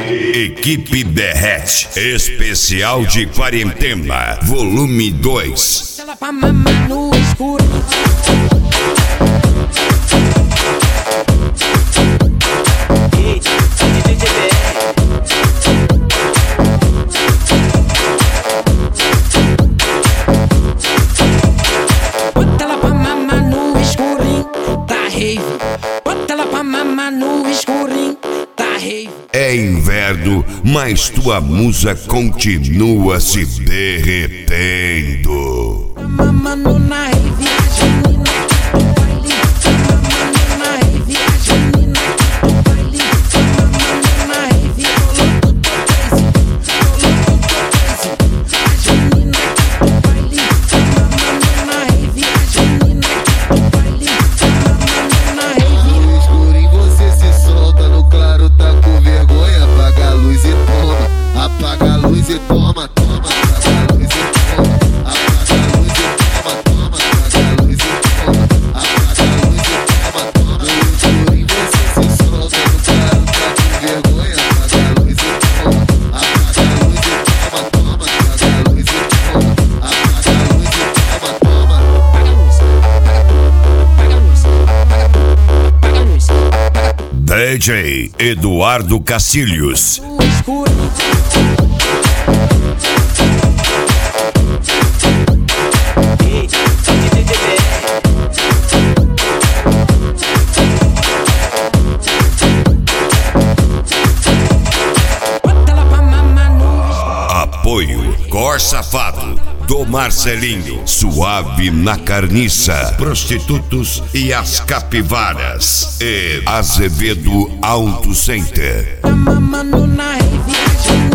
Equipe Derrete, especial de quarentena, volume 2. Ela pra mamar no escuro. Bota ela pra mamar no escurinho da rave. Bota ela pra mamar no escurinho da rave. É inverno, mas tua musa continua se derretendo. Mamando na rave, a menina do baile. Mamando na rave, a menina do baile. Mamando na rave, rolou tudo crazy. Rolou tudo crazy. A menina do baile. Mamando na rave, a menina do baile. Mamando na rave. No escurinho você se solta, no claro tá com vergonha. Apaga a luz e toma, apaga a luz e toma, toma. Apaga a luz e toma, apaga a luz e toma, toma. Apaga a luz e toma, apaga a luz e toma, toma. No escurinho você se solta, no claro tá com vergonha. Apaga a luz e toma, apaga a luz e toma, toma. Apaga a luz e toma, apaga a luz e toma, toma. Apaga a luz, apaga a luz, apaga a luz. DJ Eduardo Cacilhos. No escuro. Bota ela pra mamar no escuro. Apoio Cor Safado, do Marcelinho, Suave na Carniça, Prostitutos e as Capivaras e Azevedo Auto Center. Mamando na rave.